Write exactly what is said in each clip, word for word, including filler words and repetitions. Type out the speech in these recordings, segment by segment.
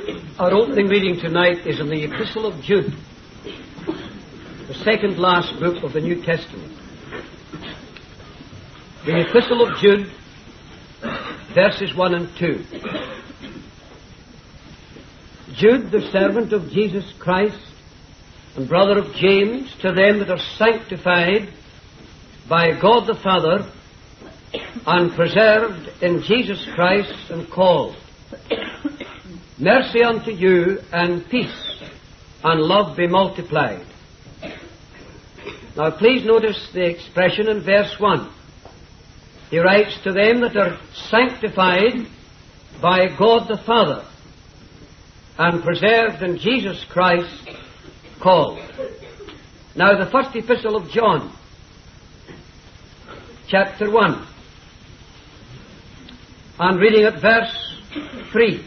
Our opening reading tonight is in the Epistle of Jude, the second last book of the New Testament. The Epistle of Jude, verses one and two. Jude, the servant of Jesus Christ, and brother of James, to them that are sanctified by God the Father, and preserved in Jesus Christ, and called. Mercy unto you, and peace, and love be multiplied. Now please notice the expression in verse one. He writes, to them that are sanctified by God the Father, and preserved in Jesus Christ, called. Now the first epistle of John, chapter one, and reading at verse three.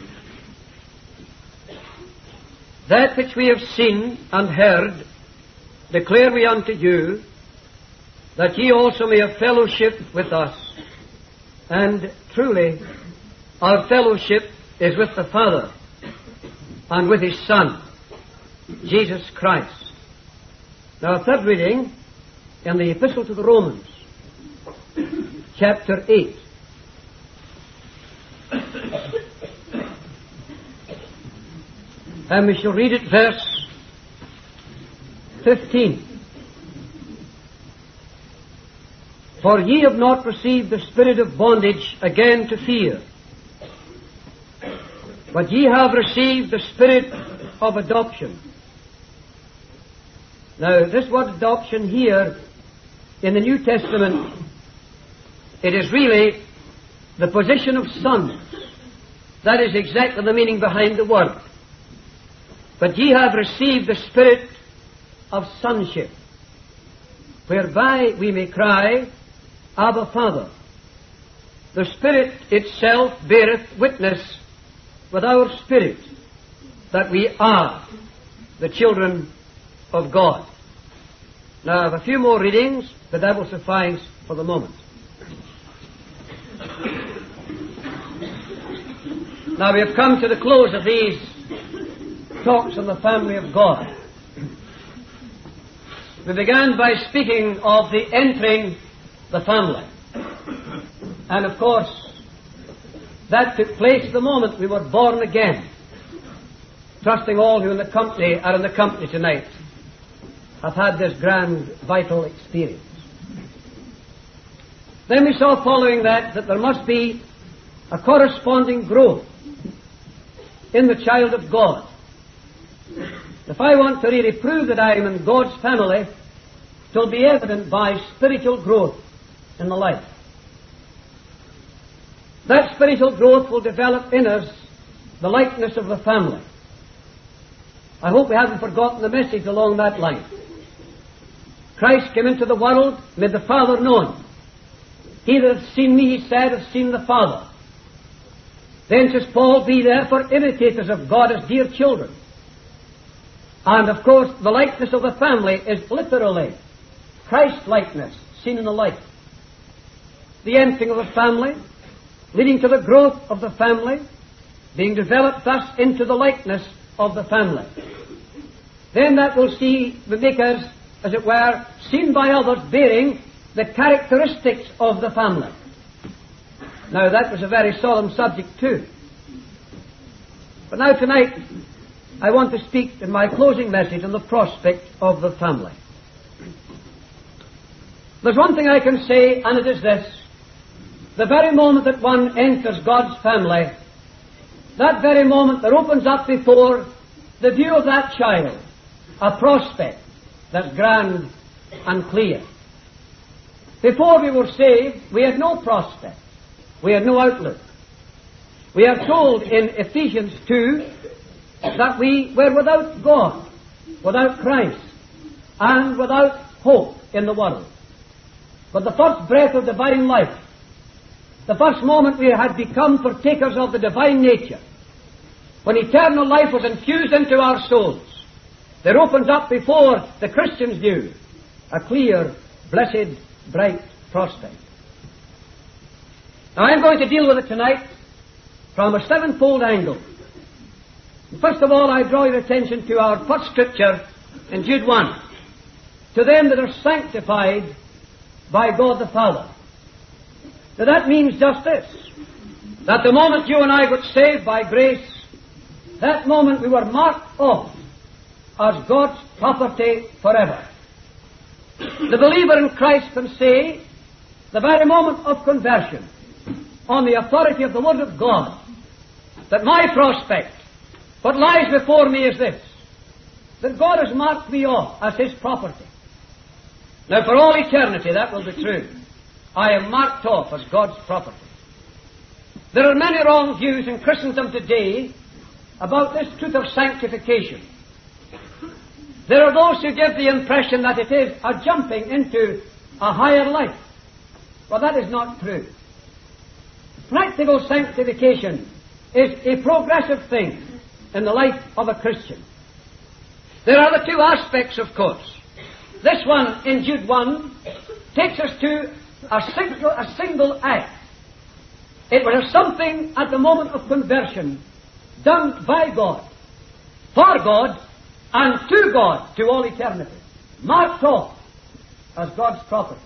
That which we have seen and heard declare we unto you, that ye also may have fellowship with us. And truly, our fellowship is with the Father and with His Son, Jesus Christ. Now, a third reading in the Epistle to the Romans, chapter eight. And we shall read it verse fifteen. For ye have not received the spirit of bondage again to fear, but ye have received the spirit of adoption. Now, this word adoption here in the New Testament, it is really the position of sons. That is exactly the meaning behind the word. But ye have received the spirit of sonship, whereby we may cry, Abba, Father. The Spirit itself beareth witness with our spirit that we are the children of God. Now I have a few more readings, but that will suffice for the moment. Now we have come to the close of these talks on the family of God. We began by speaking of the entering the family. And of course, that took place the moment we were born again. Trusting all who in the company are in the company tonight have had this grand, vital experience. Then we saw following that that there must be a corresponding growth in the child of God. If I want to really prove that I am in God's family, it will be evident by spiritual growth in the life. That spiritual growth will develop in us the likeness of the family. I hope we haven't forgotten the message along that line. Christ came into the world, made the Father known. He that hath seen me, he said, hath seen the Father. Then says Paul, be therefore imitators of God as dear children. And of course, the likeness of the family is literally Christ-likeness seen in the life. The entering of the family, leading to the growth of the family, being developed thus into the likeness of the family. Then that will see the makers, as it were, seen by others bearing the characteristics of the family. Now that was a very solemn subject too. But now tonight, I want to speak in my closing message on the prospect of the family. There's one thing I can say, and it is this. The very moment that one enters God's family, that very moment there opens up before the view of that child a prospect that's grand and clear. Before we were saved, we had no prospect. We had no outlook. We are told in Ephesians two that we were without God, without Christ, and without hope in the world. But the first breath of divine life, the first moment we had become partakers of the divine nature, when eternal life was infused into our souls, there opens up before the Christian's view a clear, blessed, bright prospect. Now I'm going to deal with it tonight from a sevenfold angle. First of all, I draw your attention to our first scripture in Jude one. To them that are sanctified by God the Father. Now that means just this, that the moment you and I got saved by grace, that moment we were marked off as God's property forever. The believer in Christ can say, the very moment of conversion, on the authority of the Word of God, that my prospect, what lies before me is this, that God has marked me off as His property. Now for all eternity that will be true. I am marked off as God's property. There are many wrong views in Christendom today about this truth of sanctification. There are those who give the impression that it is a jumping into a higher life. Well, that is not true. Practical sanctification is a progressive thing in the life of a Christian. There are the two aspects, of course. This one in Jude one takes us to a single, a single act. It was something at the moment of conversion done by God, for God, and to God to all eternity, marked off as God's property.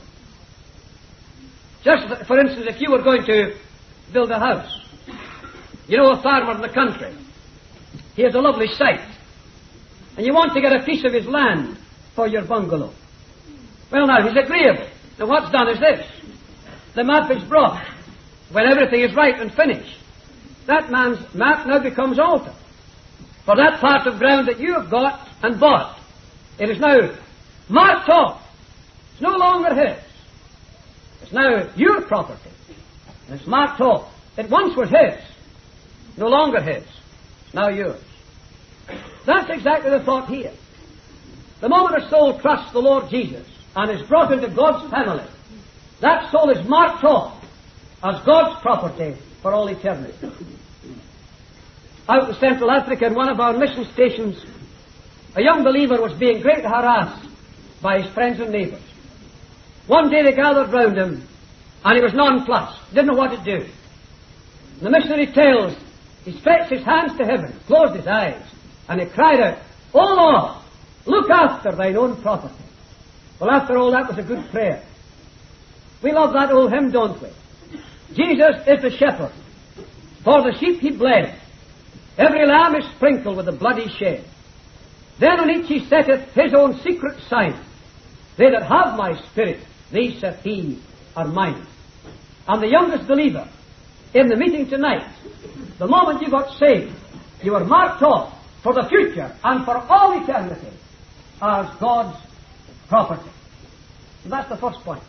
Just for instance, if you were going to build a house, you know, a farmer in the country, he has a lovely site, and you want to get a piece of his land for your bungalow. Well, now, he's agreeable. Now, what's done is this. The map is brought. When everything is right and finished, that man's map now becomes altered. For that part of ground that you have got and bought, it is now marked off. It's no longer his. It's now your property. And it's marked off. It once was his. No longer his. It's now yours. That's exactly the thought here. The moment a soul trusts the Lord Jesus and is brought into God's family, that soul is marked off as God's property for all eternity. Out in Central Africa, in one of our mission stations, a young believer was being greatly harassed by his friends and neighbours. One day they gathered round him, and he was nonplussed, didn't know what to do. And the missionary tells, he stretched his hands to heaven, closed his eyes, and he cried out, "O Lord, look after thine own property." Well, after all, that was a good prayer. We love that old hymn, don't we? Jesus is the shepherd. For the sheep he bled. Every lamb is sprinkled with the blood he shed. Then on each he setteth his own secret sign. They that have my spirit, these saith he, are mine. And the youngest believer in the meeting tonight, the moment you got saved, you were marked off for the future and for all eternity as God's property. And that's the first point.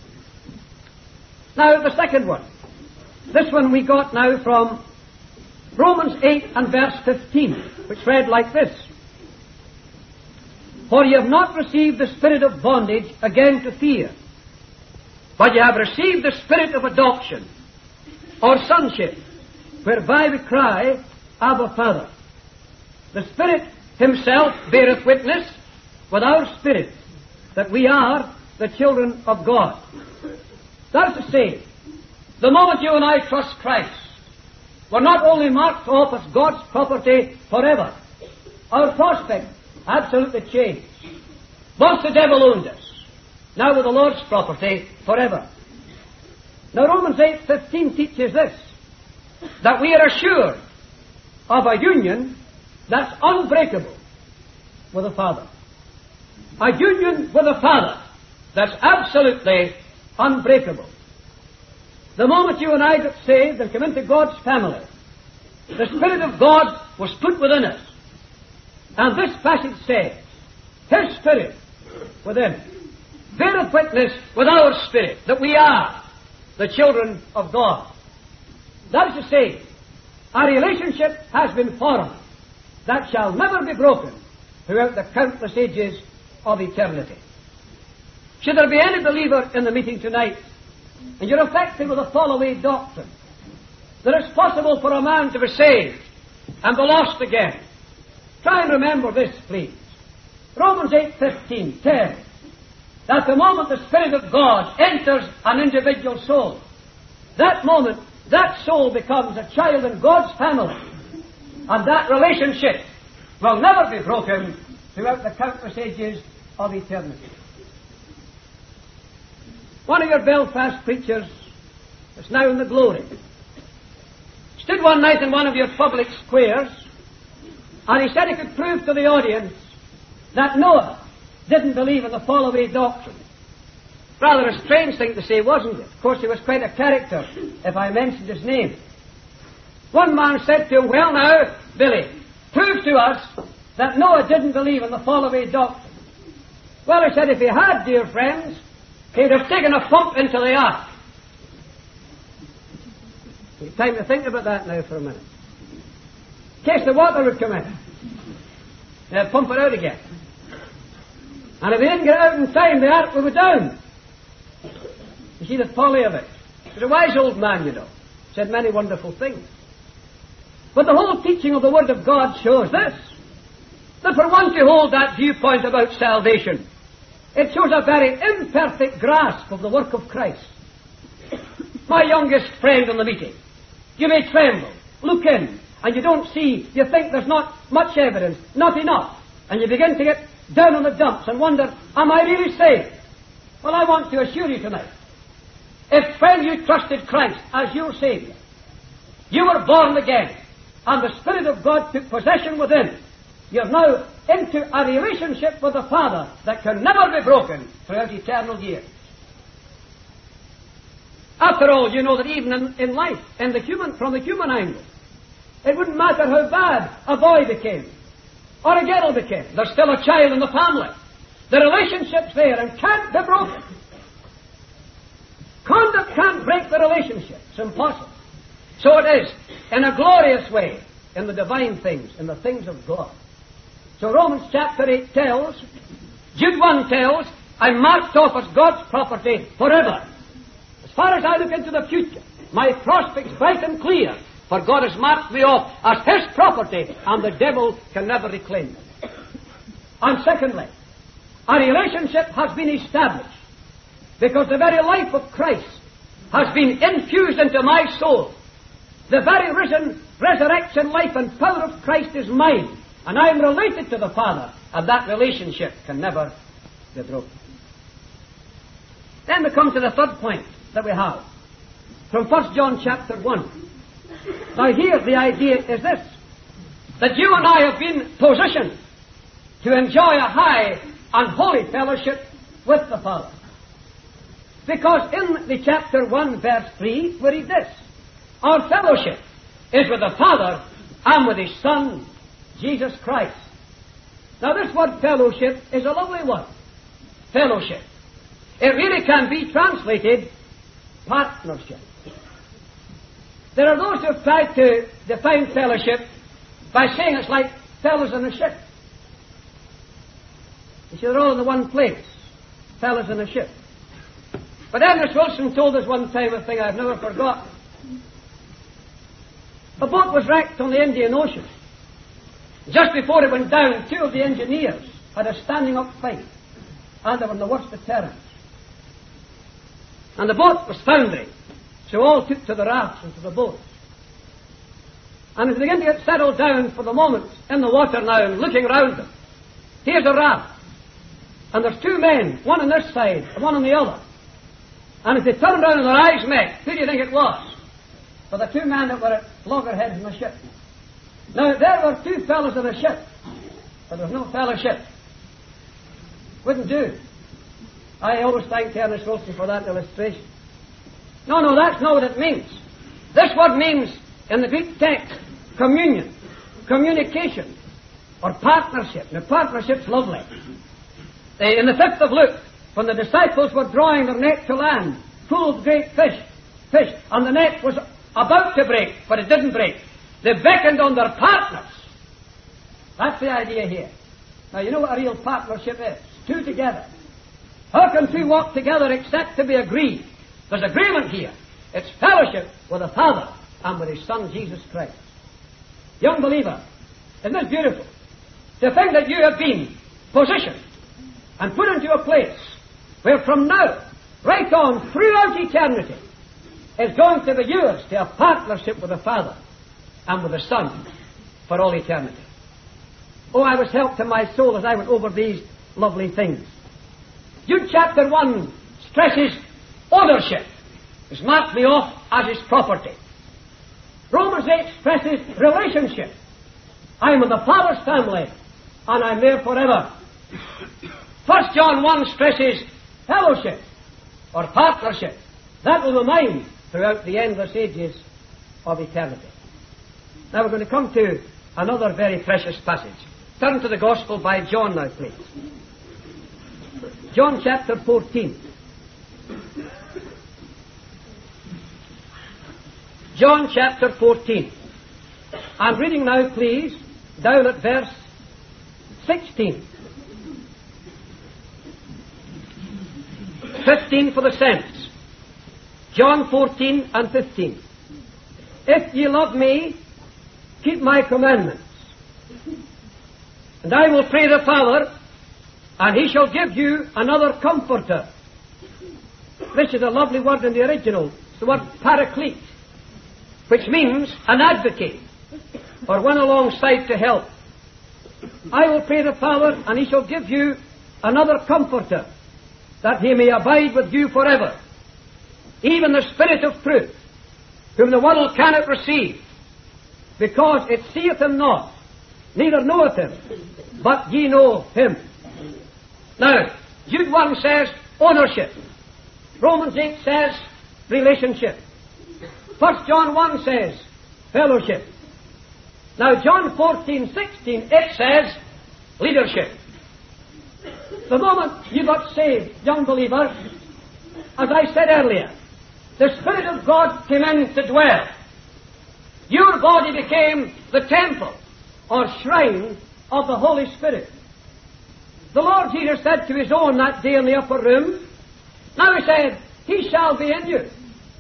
Now, the second one. This one we got now from Romans eight and verse fifteen, which read like this. For ye have not received the spirit of bondage again to fear, but ye have received the spirit of adoption, or sonship, whereby we cry, Abba, Father. The Spirit himself beareth witness with our spirit that we are the children of God. That is to say, the moment you and I trust Christ, we're not only marked off as God's property forever, our prospect absolutely changed. Once the devil owned us, now we're the Lord's property forever. Now Romans eight fifteen teaches this, that we are assured of a union that's unbreakable with the Father. A union with the Father that's absolutely unbreakable. The moment you and I got saved and come into God's family, the Spirit of God was put within us. And this passage says, His Spirit within beareth witness with our spirit that we are the children of God. That is to say, a relationship has been formed that shall never be broken throughout the countless ages of eternity. Should there be any believer in the meeting tonight, and you're affected with a fall-away doctrine, that it's possible for a man to be saved and be lost again, try and remember this, please. Romans eight fifteen tells that the moment the Spirit of God enters an individual soul, that moment that soul becomes a child in God's family. And that relationship will never be broken throughout the countless ages of eternity. One of your Belfast preachers is now in the glory. Stood one night in one of your public squares, and he said he could prove to the audience that Noah didn't believe in the fall away doctrine. Rather a strange thing to say, wasn't it? Of course, he was quite a character, if I mentioned his name. One man said to him, "Well now, Billy, prove to us that Noah didn't believe in the fall away doctrine." Well, he said, if he had, dear friends, he'd have taken a pump into the ark. Take time to think about that now for a minute. In case the water would come in, they'd pump it out again. And if they didn't get it out in time, the ark would go down. You see the folly of it. He was a wise old man, you know. Said many wonderful things. But the whole teaching of the Word of God shows this. That for one to hold that viewpoint about salvation, it shows a very imperfect grasp of the work of Christ. My youngest friend in the meeting, you may tremble, look in, and you don't see, you think there's not much evidence, not enough, and you begin to get down on the dumps and wonder, am I really saved? Well, I want to assure you tonight, if when you trusted Christ as your Saviour, you were born again, and the Spirit of God took possession within, you're now into a relationship with the Father that can never be broken throughout eternal years. After all, you know that even in, in life, in the human, from the human angle, it wouldn't matter how bad a boy became, or a girl became, there's still a child in the family. The relationship's there and can't be broken. Conduct can't break the relationship. It's impossible. So it is, in a glorious way, in the divine things, in the things of God. So Romans chapter eight tells, Jude one tells, I'm marked off as God's property forever. As far as I look into the future, my prospect's bright and clear, for God has marked me off as His property, and the devil can never reclaim it. And secondly, a relationship has been established, because the very life of Christ has been infused into my soul. The very risen, resurrection life and power of Christ is mine, and I am related to the Father, and that relationship can never be broken. Then we come to the third point that we have, from First John chapter one. Now here the idea is this, that you and I have been positioned to enjoy a high and holy fellowship with the Father. Because in the chapter one verse three we read this, our fellowship is with the Father and with His Son, Jesus Christ. Now this word fellowship is a lovely word. Fellowship. It really can be translated partnership. There are those who have tried to define fellowship by saying it's like fellows in a ship. You see, they're all in the one place, fellows in a ship. But Ernest Wilson told us one time a thing I've never forgotten. A boat was wrecked on the Indian Ocean. Just before it went down, two of the engineers had a standing-up fight, and they were in the worst of terrors. And the boat was foundering, so all took to the rafts and to the boats. And as they began to get settled down for the moment in the water now and looking around them, here's a raft, and there's two men, one on this side and one on the other. And as they turned around and their eyes met, who do you think it was? For the two men that were at loggerheads in the ship. Now, there were two fellows in a ship, but there was no fellowship. Wouldn't do. I always thank Ernest Wilson for that illustration. No, no, that's not what it means. This word means, in the Greek text, communion, communication, or partnership. Now, partnership's lovely. In the fifth of Luke, when the disciples were drawing their net to land, full of great fish, fish, and the net was about to break, but it didn't break. They beckoned on their partners. That's the idea here. Now, you know what a real partnership is. Two together. How can two walk together except to be agreed? There's agreement here. It's fellowship with the Father and with His Son, Jesus Christ. Young believer, isn't this beautiful? To think that you have been positioned and put into a place where from now, right on, throughout eternity, is going to be yours to have partnership with the Father and with the Son. for all eternity. Oh, I was helped to my soul as I went over these lovely things. Jude chapter one stresses ownership. It's marked me off as his property. Romans eight stresses relationship. I am in the Father's family, and I'm there forever. First John one stresses fellowship, or partnership. That will be mine throughout the endless ages of eternity. Now we're going to come to another very precious passage. Turn to the Gospel by John now, please. John chapter fourteen. John chapter fourteen. I'm reading now, please, down at verse sixteen. fifteen for the sense. John fourteen and fifteen. If ye love me, keep my commandments. And I will pray the Father, and he shall give you another comforter. This is a lovely word in the original. It's the word paraclete, which means an advocate, or one alongside to help. I will pray the Father, and he shall give you another comforter, that he may abide with you forever, even the Spirit of truth, whom the world cannot receive, because it seeth him not, neither knoweth him, but ye know him. Now, Jude one says ownership. Romans eight says relationship. First John one says fellowship. Now, John fourteen sixteen, it says leadership. The moment you got saved, young believer, as I said earlier, the Spirit of God came in to dwell. Your body became the temple or shrine of the Holy Spirit. The Lord Jesus said to his own that day in the upper room, now he said, he shall be in you.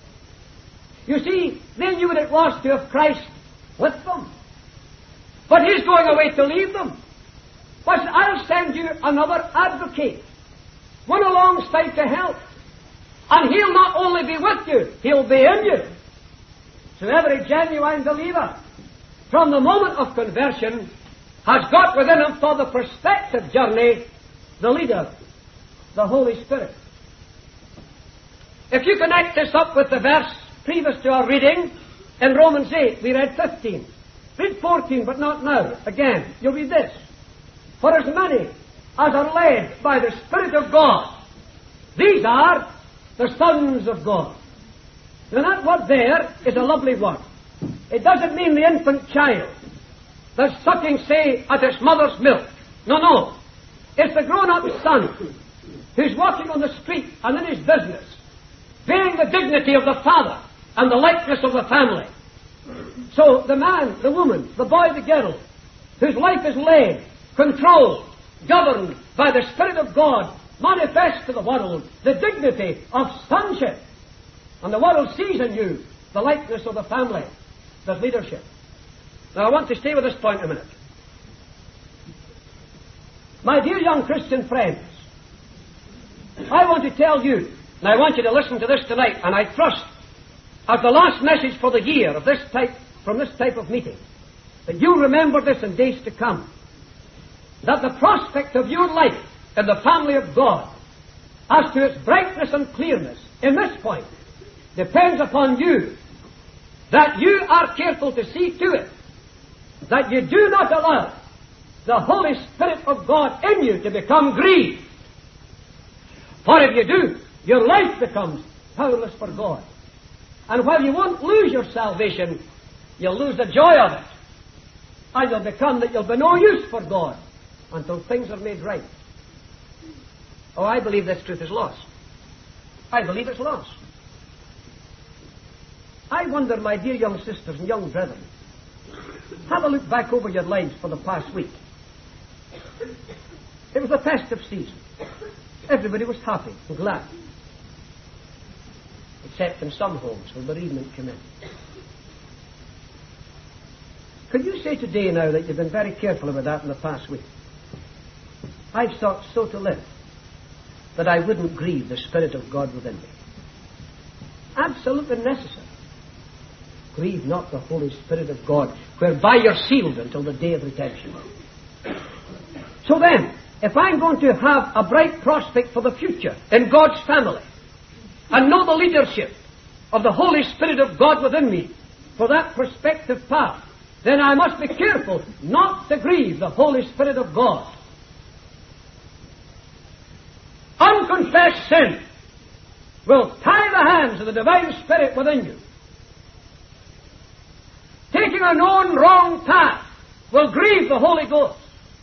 You see, they knew what it was to have Christ with them. But he's going away to leave them. But I'll send you another advocate, one alongside to help. And he'll not only be with you, he'll be in you. So every genuine believer, from the moment of conversion, has got within him for the prospective journey the leader, the Holy Spirit. If you connect this up with the verse previous to our reading, in Romans eight, we read fifteen. Read fourteen, but not now. Again, you'll read this. For as many as are led by the Spirit of God, these are the sons of God. Now that word there is a lovely word. It doesn't mean the infant child that's sucking, say, at its mother's milk. No, no. It's the grown-up son who's walking on the street and in his business, bearing the dignity of the father and the likeness of the family. So the man, the woman, the boy, the girl, whose life is led, controlled, governed by the Spirit of God, manifests to the world the dignity of sonship. And the world sees in you the likeness of the family, the leadership. Now I want to stay with this point a minute. My dear young Christian friends, I want to tell you, and I want you to listen to this tonight, and I trust, as the last message for the year of this type, from this type of meeting, that you'll remember this in days to come, that the prospect of your life in the family of God, as to its brightness and clearness, in this point, depends upon you, that you are careful to see to it that you do not allow the Holy Spirit of God in you to become grieved. For if you do, your life becomes powerless for God. And while you won't lose your salvation, you'll lose the joy of it. And you'll become that you'll be no use for God until things are made right. Oh, I believe this truth is lost. I believe it's lost. I wonder, my dear young sisters and young brethren, have a look back over your lives for the past week. It was the festive season. Everybody was happy and glad. Except in some homes where bereavement came in. Could you say today now that you've been very careful about that in the past week? I've sought so to live that I wouldn't grieve the Spirit of God within me. Absolutely necessary. Grieve not the Holy Spirit of God, whereby you're sealed until the day of redemption. So then, if I'm going to have a bright prospect for the future in God's family, and know the leadership of the Holy Spirit of God within me for that prospective path, then I must be careful not to grieve the Holy Spirit of God. Unconfessed sin will tie the hands of the divine Spirit within you. Taking a known wrong path will grieve the Holy Ghost.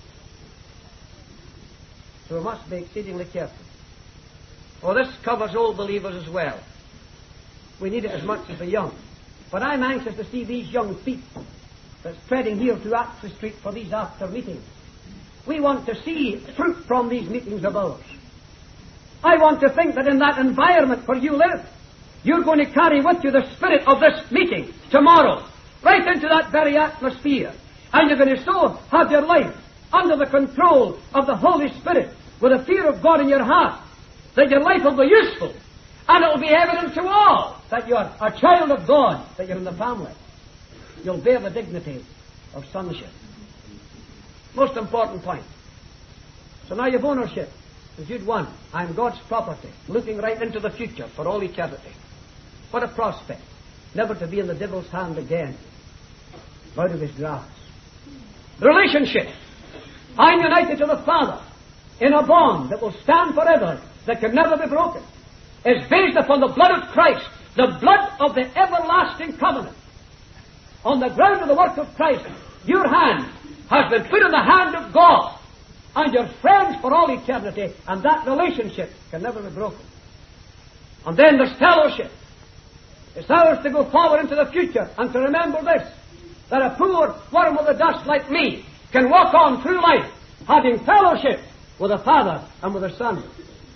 So we must be exceedingly careful. Well, this covers old believers as well. We need it as much as the young. But I'm anxious to see these young feet that's treading here to Oxford Street for these after meetings. We want to see fruit from these meetings of ours. I want to think that in that environment where you live, you're going to carry with you the spirit of this meeting tomorrow, right into that very atmosphere. And you're going to so have your life under the control of the Holy Spirit with a fear of God in your heart, that your life will be useful, and it will be evident to all that you are a child of God, that you're in the family. You'll bear the dignity of sonship. Most important point. So now you've ownership. As Jude one, I'm God's property, looking right into the future for all eternity. What a prospect, never to be in the devil's hand again, out of his grasp. Relationship. I'm united to the Father in a bond that will stand forever, that can never be broken. It's based upon the blood of Christ, the blood of the everlasting covenant. On the ground of the work of Christ, your hand has been put in the hand of God, and you're friends for all eternity, and that relationship can never be broken. And then there's fellowship. It's ours to go forward into the future and to remember this, that a poor worm of the dust like me can walk on through life having fellowship with the Father and with the Son.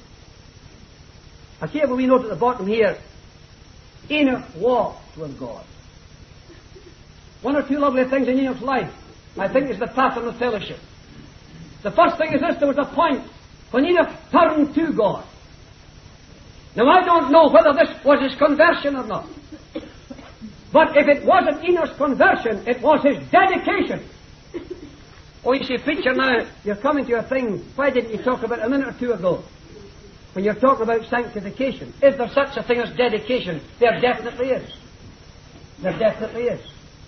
I see what we note at the bottom here. Enoch walked with God. One or two lovely things in Enoch's life, I think, is the pattern of fellowship. The first thing is this: there was a point when Enoch turned to God. Now, I don't know whether this was his conversion or not. But if it wasn't Enoch's conversion, it was his dedication. Oh, you see, preacher, now, you're coming to your thing. Why didn't you talk about it a minute or two ago? When you're talking about sanctification. Is there such a thing as dedication? There definitely is. There definitely is.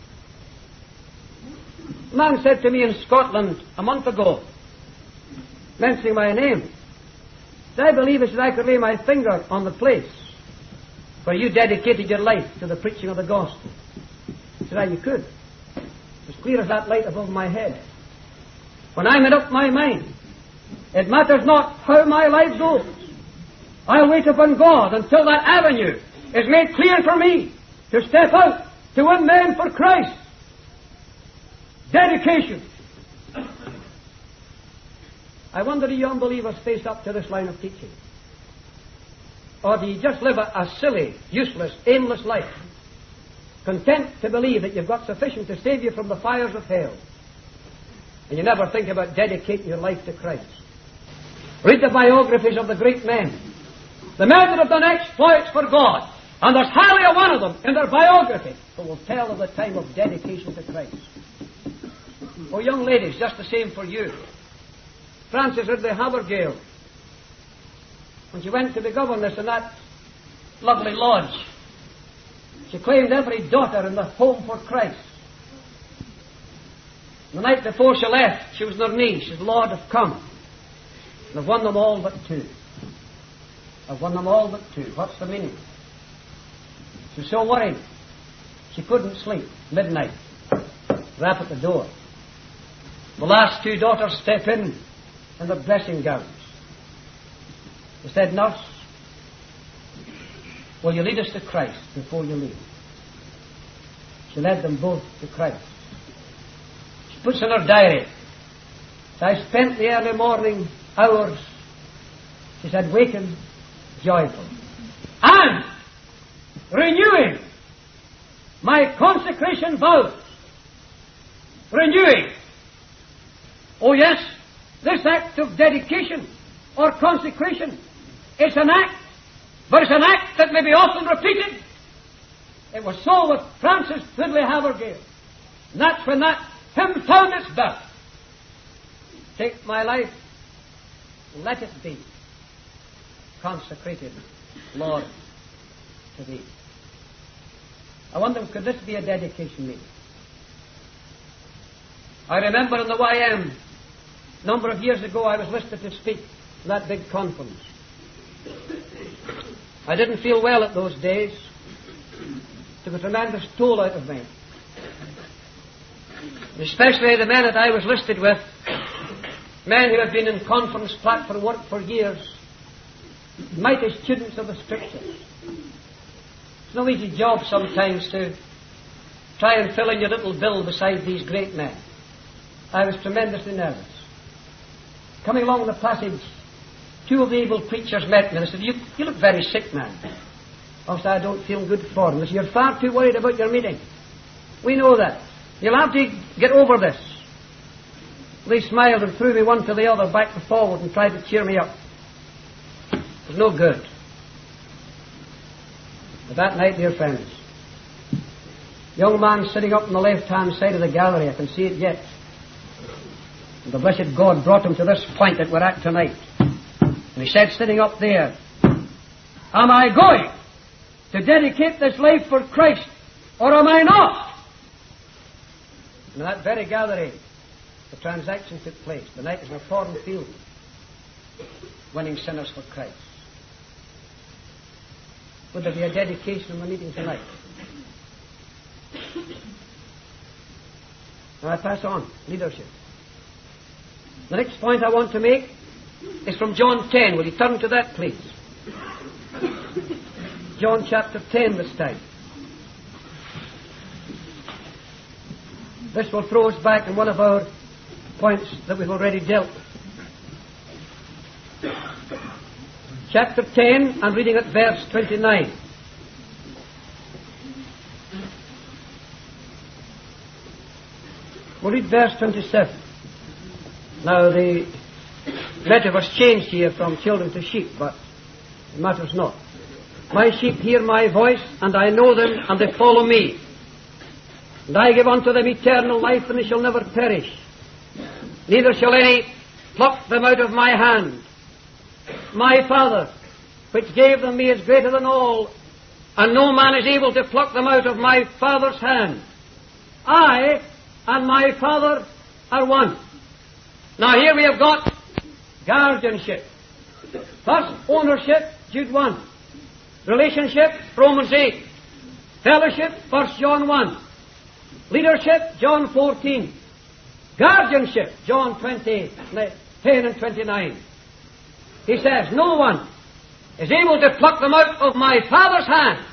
A man said to me in Scotland a month ago, mentioning my name, said, I believe it's that I could lay my finger on the place where you dedicated your life to the preaching of the gospel. I said, ah, you could. As clear as that light above my head. When I made up my mind, it matters not how my life goes. I'll wait upon God until that avenue is made clear for me to step out to win men for Christ. Dedication. I wonder, do you unbelievers face up to this line of teaching? Or do you just live a, a silly, useless, aimless life, content to believe that you've got sufficient to save you from the fires of hell, and you never think about dedicating your life to Christ? Read the biographies of the great men, the men that have done exploits for God, and there's hardly a one of them in their biography who will tell of the time of dedication to Christ. Oh, young ladies, just the same for you. Frances Ridley Havergale, when she went to be governess in that lovely lodge, she claimed every daughter in the home for Christ. The night before she left, she was on her knees. She said, Lord, I've come, and I've won them all but two. I've won them all but two. What's the meaning? She was so worried, she couldn't sleep. Midnight, rap at the door. The last two daughters step in in their dressing gowns. They said, Nurse, will you lead us to Christ before you leave? She led them both to Christ. She puts in her diary, I spent the early morning hours, she said, waking, joyful, and renewing my consecration vows. Renewing. Oh yes, this act of dedication or consecration is an act, but it's an act that may be often repeated. It was so with Francis Ridley Havergal. And that's when that hymn found its birth. Take my life, let it be consecrated, Lord, to Thee. I wonder, could this be a dedication meeting? I remember in the Y M, a number of years ago, I was listed to speak in that big conference. I didn't feel well at those days. Took a tremendous toll out of me. Especially the men that I was listed with, men who had been in conference platform work for years, mighty students of the Scriptures. It's no easy job sometimes to try and fill in your little bill beside these great men. I was tremendously nervous. Coming along the passage, two of the able preachers met me and they said, you, you look very sick, man. I said, I don't feel good for them. They said, you're far too worried about your meeting. We know that. You'll have to get over this. They smiled and threw me one to the other, back and forward, and tried to cheer me up. It was no good. But that night, dear friends, young man sitting up on the left-hand side of the gallery, I can see it yet. And the blessed God brought him to this point that we're at tonight. And he said, sitting up there, am I going to dedicate this life for Christ, or am I not? And in that very gallery, the transaction took place. The night was in a foreign field, winning sinners for Christ. Would there be a dedication in the meeting tonight? Now I pass on. Leadership. The next point I want to make is from John ten. Will you turn to that, please? John chapter ten this time. This will throw us back in one of our points that we've already dealt with. Chapter ten, I'm reading at verse twenty-nine. We'll read verse twenty-seven. Now the letter was changed here from children to sheep, but it matters not. My sheep hear my voice, and I know them, and they follow me. And I give unto them eternal life, and they shall never perish. Neither shall any pluck them out of my hand. My Father, which gave them me, is greater than all, and no man is able to pluck them out of my Father's hand. I and my Father are one. Now here we have got guardianship. First, ownership, Jude one. Relationship, Romans eight. Fellowship, First John one. Leadership, John fourteen. Guardianship, John twenty, ten and twenty-nine. He says, no one is able to pluck them out of my Father's hand.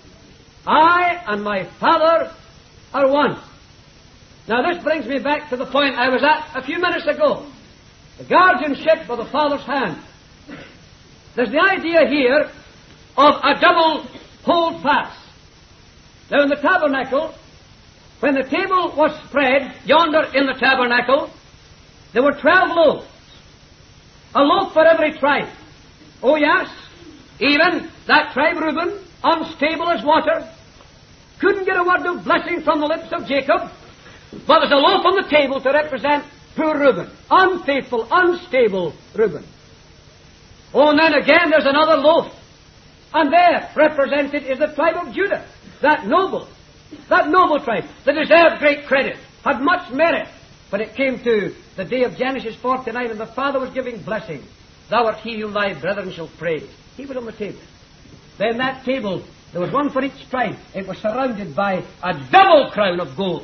I and my Father are one. Now this brings me back to the point I was at a few minutes ago. The guardianship of the Father's hand. There's the idea here of a double hold fast. Now in the tabernacle, when the table was spread yonder in the tabernacle, there were twelve loaves. A loaf for every tribe. Oh yes, even that tribe Reuben, unstable as water, couldn't get a word of blessing from the lips of Jacob, but there's a loaf on the table to represent poor Reuben, unfaithful, unstable Reuben. Oh, and then again there's another loaf, and there represented is the tribe of Judah, that noble, that noble tribe that deserved great credit, had much merit. When it came to the day of Genesis forty-nine, and the Father was giving blessing, thou art he whom thy brethren shall praise. He was on the table. Then that table, there was one for each tribe. It was surrounded by a double crown of gold.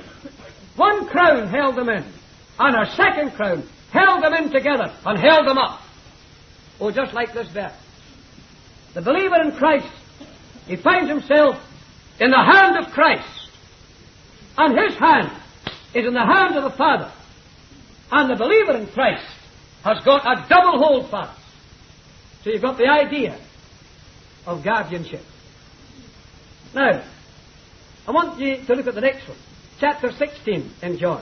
One crown held them in, and a second crown held them in together and held them up. Oh, just like this verse. The believer in Christ, he finds himself in the hand of Christ, and his hand is in the hand of the Father. And the believer in Christ has got a double hold fast. So you've got the idea of guardianship. Now, I want you to look at the next one. Chapter sixteen in John.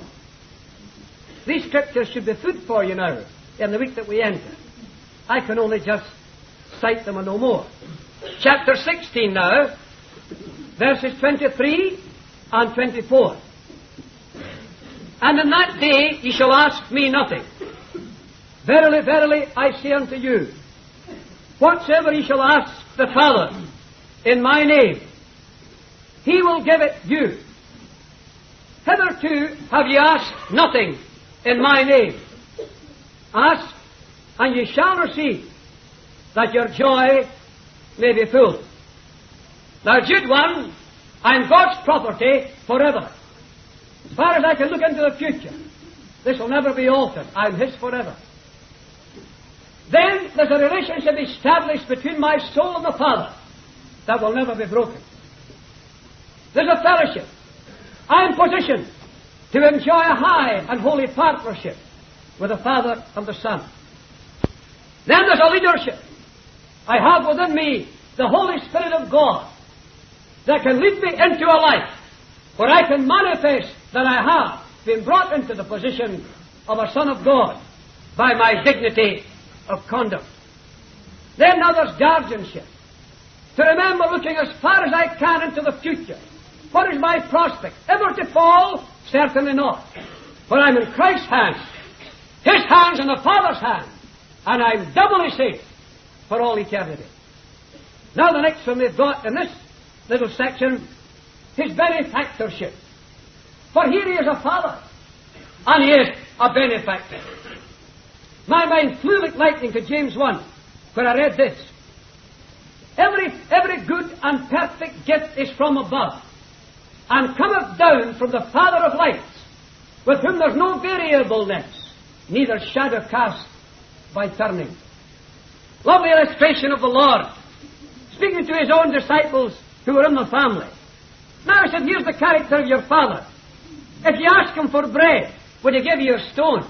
These scriptures should be food for you now, in the week that we enter. I can only just cite them and no more. Chapter sixteen now, verses twenty-three and twenty-four. And in that day ye shall ask me nothing. Verily, verily, I say unto you, whatsoever ye shall ask the Father in my name, he will give it you. Hitherto have ye asked nothing in my name. Ask, and ye shall receive, that your joy may be full. Now, Jude one, I am God's property forever. As far as I can look into the future, this will never be altered. I am His forever. Then there's a relationship established between my soul and the Father that will never be broken. There's a fellowship. I am positioned to enjoy a high and holy partnership with the Father and the Son. Then there's a leadership. I have within me the Holy Spirit of God that can lead me into a life where I can manifest that I have been brought into the position of a Son of God by my dignity of conduct. Then now there's guardianship. To remember looking as far as I can into the future. What is my prospect? Ever to fall? Certainly not. For I'm in Christ's hands, His hands and the Father's hands, and I'm doubly safe for all eternity. Now the next one we've got in this little section, His benefactorship. For here He is a Father, and He is a benefactor. My mind flew like lightning to James one, where I read this. Every, every good and perfect gift is from above, and cometh down from the Father of lights, with whom there's no variableness, neither shadow cast by turning. Lovely illustration of the Lord, speaking to His own disciples who were in the family. Now He said, here's the character of your Father. If you ask Him for bread, will He give you a stone?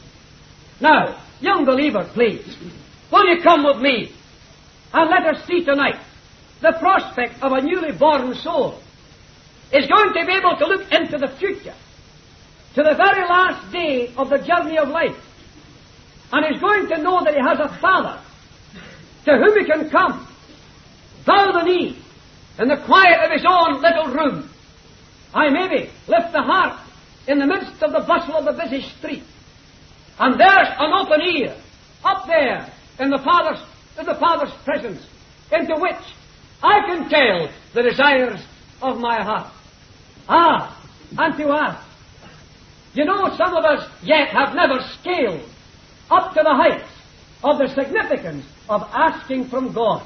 Now, young believer, please, will you come with me and let us see tonight the prospect of a newly born soul is going to be able to look into the future, to the very last day of the journey of life, and is going to know that he has a Father to whom he can come, bow the knee in the quiet of his own little room. I maybe lift the heart in the midst of the bustle of the busy street, and there's an open ear up there in the Father's in the Father's presence, into which I can tell the desires of my heart. Ah, and to ask. You know, some of us yet have never scaled up to the heights of the significance of asking from God.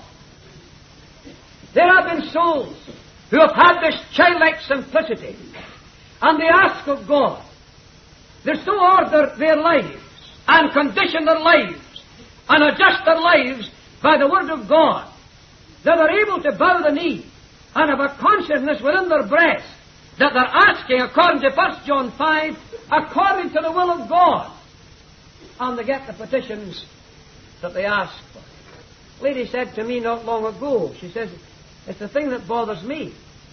There have been souls who have had this childlike simplicity, and they ask of God. They so order their lives and condition their lives and adjust their lives by the Word of God, that they're able to bow the knee and have a consciousness within their breast that they're asking, according to First John five, according to the will of God. And they get the petitions that they ask for. A lady said to me not long ago, she says, it's the thing that bothers me.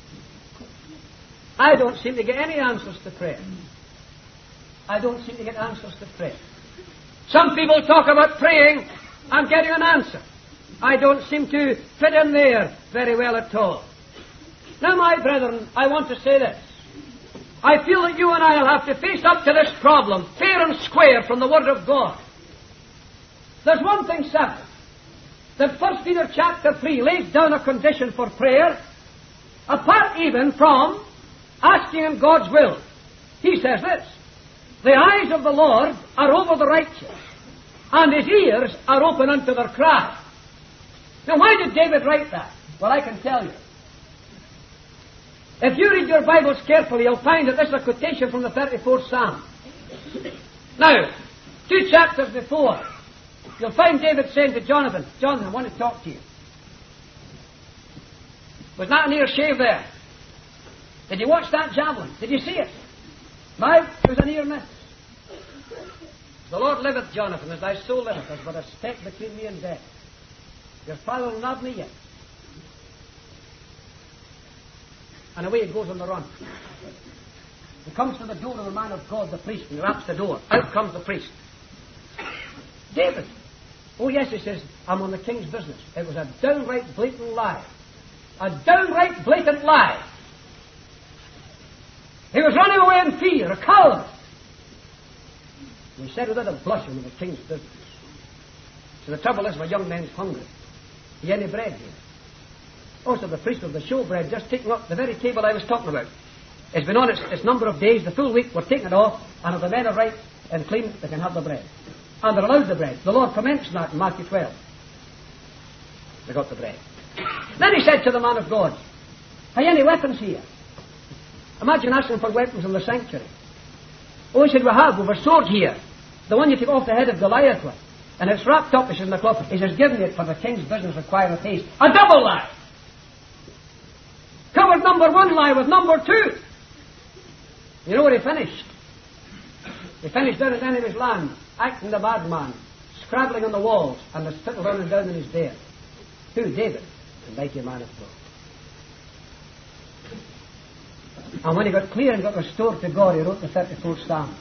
I don't seem to get any answers to prayer. I don't seem to get answers to prayer. Some people talk about praying and getting an answer. I don't seem to fit in there very well at all. Now, my brethren, I want to say this. I feel that you and I will have to face up to this problem, fair and square, from the Word of God. There's one thing certain, that First Peter chapter three lays down a condition for prayer, apart even from asking in God's will. He says this, the eyes of the Lord are over the righteous, and His ears are open unto their cry. Now, why did David write that? Well, I can tell you. If you read your Bibles carefully, you'll find that this is a quotation from the thirty-fourth Psalm. Now, two chapters before, you'll find David saying to Jonathan, Jonathan, I want to talk to you. Was not an ear shave there? Did you watch that javelin? Did you see it? No, it was an ear miss. The Lord liveth, Jonathan, as thy soul liveth, there's but a speck between me and death. Your father will not me yet. And away it goes on the run. He comes to the door of the man of God, the priest, and he raps the door. Out comes the priest. David. Oh yes, he says, I'm on the king's business. It was a downright blatant lie. A downright blatant lie. He was running away in fear, a coward. And he said without a blush in the king's business. So the trouble is, my young man's hungry. He had any bread here. Also, the priest of the showbread just taking up the very table I was talking about. It's been on its, its number of days, the full week, we're taking it off, and if the men are right and clean, they can have the bread. And they're allowed the bread. The Lord commenced that in Matthew twelve. They got the bread. Then he said to the man of God, have you any weapons here? Imagine asking for weapons in the sanctuary. Oh, he said, we have. We've a sword here. The one you took off the head of Goliath with. And it's wrapped up, he says, in the cloth. He says, give me it, for the king's business requireth haste. A double lie! Covered number one lie with number two. You know where he finished? He finished down his enemy's land, acting the madman, scrabbling on the walls, and the spittle running down in his beard. Who? David, the mighty man of God. And when he got clear and got restored to God, he wrote the thirty-fourth Psalm.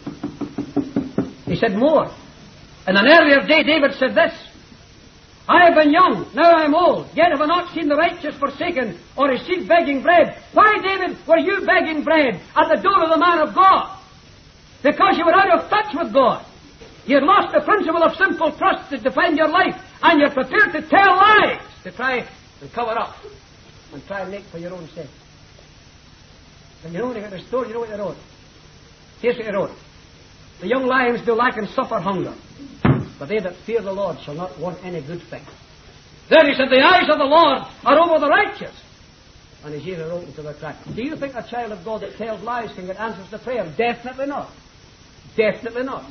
He said more. In an earlier day, David said this, I have been young, now I am old, yet have I not seen the righteous forsaken, or his seed begging bread. Why, David, were you begging bread at the door of the man of God? Because you were out of touch with God. You had lost the principle of simple trust to defend your life, and you're prepared to tell lies to try and cover up and try and make for your own sake. And you know when you got restored, you know what you wrote? Here's what you wrote. The young lions do lack and suffer hunger, but they that fear the Lord shall not want any good thing. Then he said, the eyes of the Lord are over the righteous, and his ears are open to their cry. Do you think a child of God that tells lies can get answers to prayer? Definitely not. Definitely not.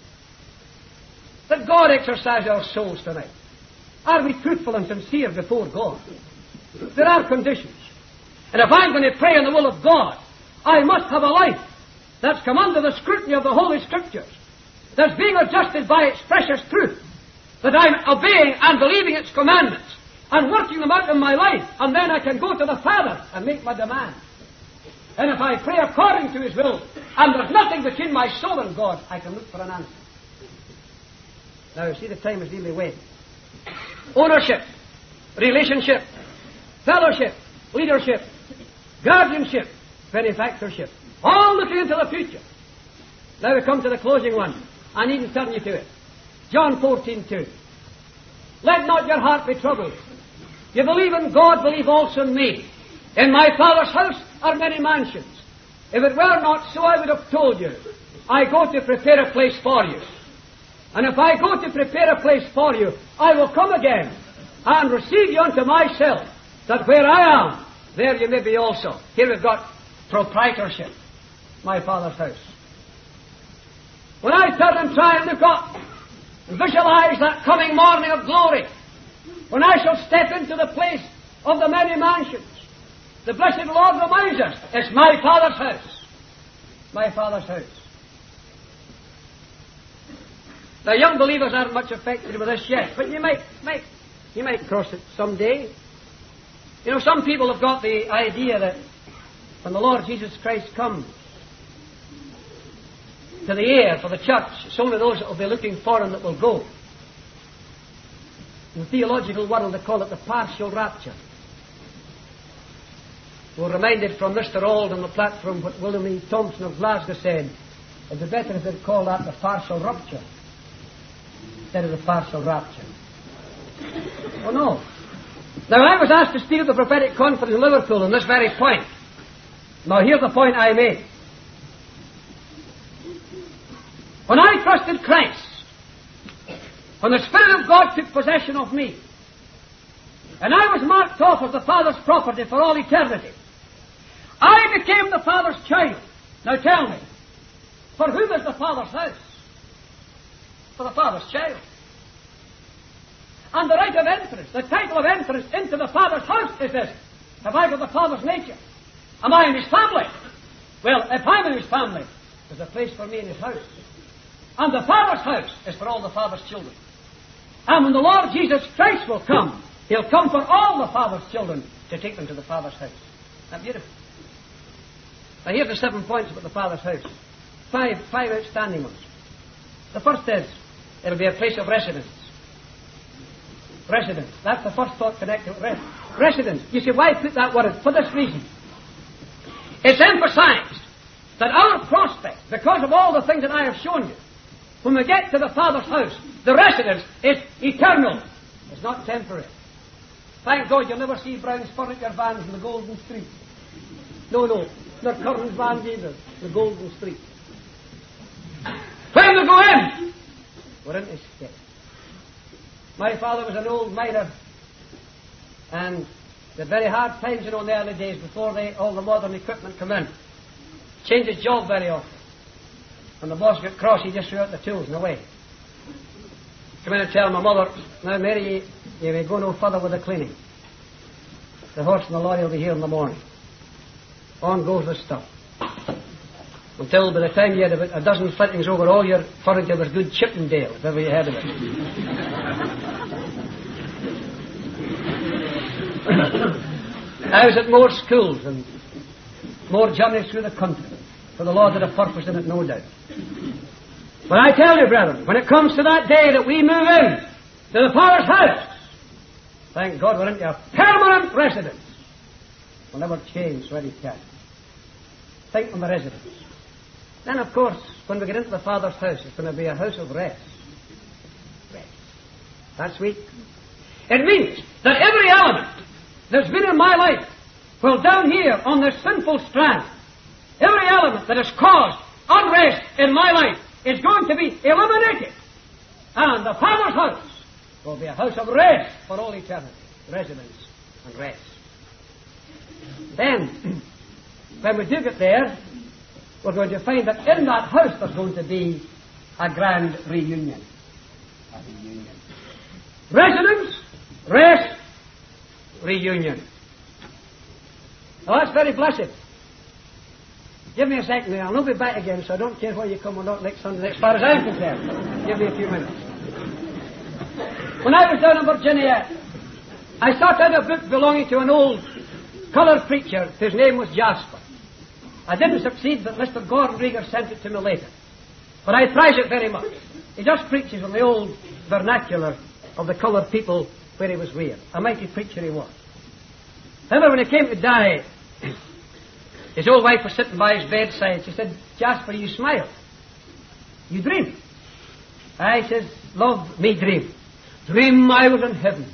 Let God exercise our souls tonight. Are we truthful and sincere before God? There are conditions. And if I'm going to pray in the will of God, I must have a life that's come under the scrutiny of the Holy Scriptures, that's being adjusted by its precious truth, that I'm obeying and believing its commandments and working them out in my life, and then I can go to the Father and make my demand. And if I pray according to His will, and there's nothing between my soul and God, I can look for an answer. Now, you see, the time is really waiting. Ownership, relationship, fellowship, leadership, guardianship, benefactorship, all looking into the future. Now we come to the closing one. I needn't turn you to it. John fourteen two. Let not your heart be troubled. You believe in God, believe also in me. In my Father's house are many mansions. If it were not so, I would have told you. I go to prepare a place for you. And if I go to prepare a place for you, I will come again and receive you unto myself, that where I am, there you may be also. Here we've got proprietorship, my Father's house. When I turn and try and look up and visualize that coming morning of glory, when I shall step into the place of the many mansions, the blessed Lord reminds us, it's my Father's house. My Father's house. Now, young believers aren't much affected with this yet, but you might, might, you might cross it someday. You know, some people have got the idea that when the Lord Jesus Christ comes to the air for the church, it's only those that will be looking for Him that will go. In the theological world, they call it the partial rapture. We're reminded from Mister Auld on the platform what William E. Thompson of Glasgow said. It'd be better if they'd call that the partial rupture instead of the partial rapture. Oh no. Now, I was asked to speak at the prophetic conference in Liverpool on this very point. Now, here's the point I made. When I trusted Christ, when the Spirit of God took possession of me, and I was marked off as the Father's property for all eternity, I became the Father's child. Now tell me, for whom is the Father's house? For the Father's child. And the right of entrance, the title of entrance into the Father's house is this. Have I got the Father's nature? Am I in His family? Well, if I'm in His family, there's a place for me in His house. And the Father's house is for all the Father's children. And when the Lord Jesus Christ will come, He'll come for all the Father's children to take them to the Father's house. Isn't that beautiful? Now, here's the seven points about the Father's house. Five, five outstanding ones. The first is, it'll be a place of residence. Residence. That's the first thought connected with rest. residence. You see, why put that word? For this reason. It's emphasized that our prospect, because of all the things that I have shown you, when we get to the Father's house, the residence is eternal. It's not temporary. Thank God you'll never see Brown's furniture vans in the Golden Street. No, no. Nor Curran's vans either. The Golden Street. When we go in, we're in his stead. My father was an old miner, and the very hard times, you know, in the early days before they, all the modern equipment come in. Changed his job very often. When the boss got cross, he just threw out the tools and away. Come in and tell my mother, now Mary, you, you may go no further with the cleaning. The horse and the lorry will be here in the morning. On goes the stuff. Until by the time you had about a dozen fittings over, all your furniture was good Chippendale, if ever you had of it. I was at more schools and more journeys through the country, for the Lord had a purpose in it, no doubt. But I tell you, brethren, when it comes to that day that we move in to the Father's house, thank God we're into a permanent residence. We'll never change where he can. Think on the residence. Then, of course, when we get into the Father's house, it's going to be a house of rest. Rest. That's sweet. It means that every element that's been in my life, well, down here on this sinful strand, every element that has caused unrest in my life is going to be eliminated. And the Father's house will be a house of rest for all eternity. Residence and rest. Then, when we do get there, we're going to find that in that house there's going to be a grand reunion. A reunion. Residence, rest, reunion. Now that's very blessed. Give me a second now. I'll not be back again, so I don't care where you come or not next Sunday, as far as I'm concerned. Give me a few minutes. When I was down in Virginia, I sought out a book belonging to an old coloured preacher whose name was Jasper. I didn't succeed, but Mister Gordon Rieger sent it to me later. But I prize it very much. He just preaches in the old vernacular of the coloured people where he was reared. A mighty preacher he was. However, when he came to die, his old wife was sitting by his bedside. She said, Jasper, you smile. You dream. I says, love, me dream. Dream I was in heaven.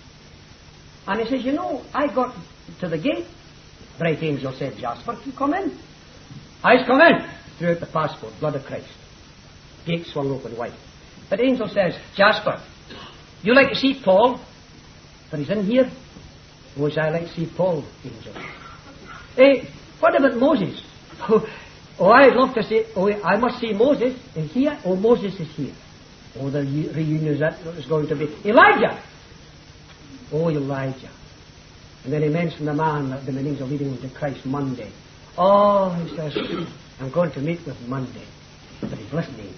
And he says, you know, I got to the gate. Bright angel said, Jasper, you come in. I come in. Threw out the passport, blood of Christ. Gate swung open wide. But angel says, Jasper, you like to see Paul? But he's in here. Oh, I like to see Paul, angel. Hey, what about Moses? Oh, oh, I'd love to see, oh, I must see Moses. Is here? Oh, Moses is here. Oh, the reunion is that is going to be. Elijah. Oh, Elijah. And then he mentioned the man that the angel leading him to Christ Monday. Oh, he says, I'm going to meet with Monday. But he's listening.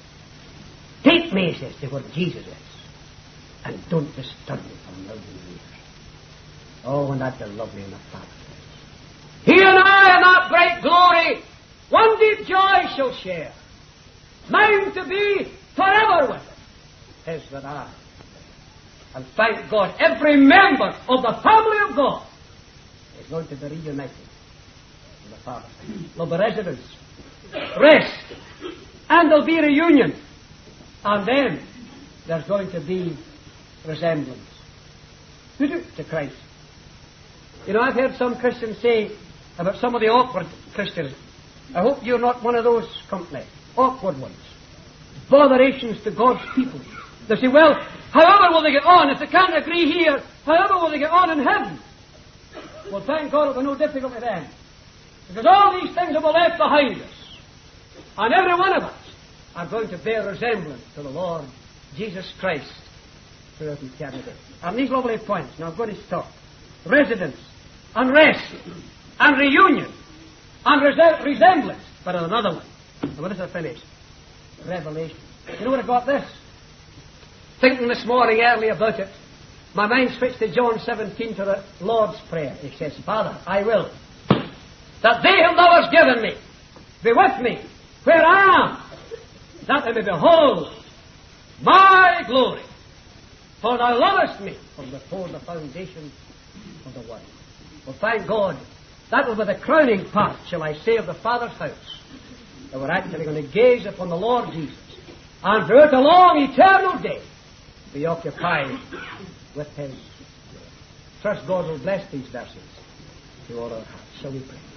Take me, he says, to where Jesus is. And don't disturb me for a million years. Oh, and that'd be lovely in the Father's house. He and I in that bright glory, one deep joy shall share. Mine to be forever with it is that I. And thank God, every member of the family of God is going to be reunited in the Father's house. There'll be residence, rest, and there'll be reunion. And then there's going to be resemblance. Who do? To Christ. You know, I've heard some Christians say about some of the awkward Christians, I hope you're not one of those company. Awkward ones. Botherations to God's people. They say, well, however will they get on? If they can't agree here, however will they get on in heaven? Well, thank God there'll be no difficulty then. Because all these things will be left behind us. And every one of us are going to bear resemblance to the Lord Jesus Christ throughout eternity. And these lovely points, now I'm going to stop. Residence, and rest, and reunion, and res- resemblance. But another one. And when this is finished, revelation. You know where I got this? Thinking this morning early about it, my mind switched to John seventeen to the Lord's Prayer. He says, Father, I will, that they whom thou hast given me be with me where I am, that they may behold my glory. For thou lovest me from before the foundation of the world. Well, thank God, that will be the crowning part, shall I say, of the Father's house. That we're actually going to gaze upon the Lord Jesus and throughout a long eternal day be occupied with His. Trust God will bless these verses to all our hearts. Shall we pray?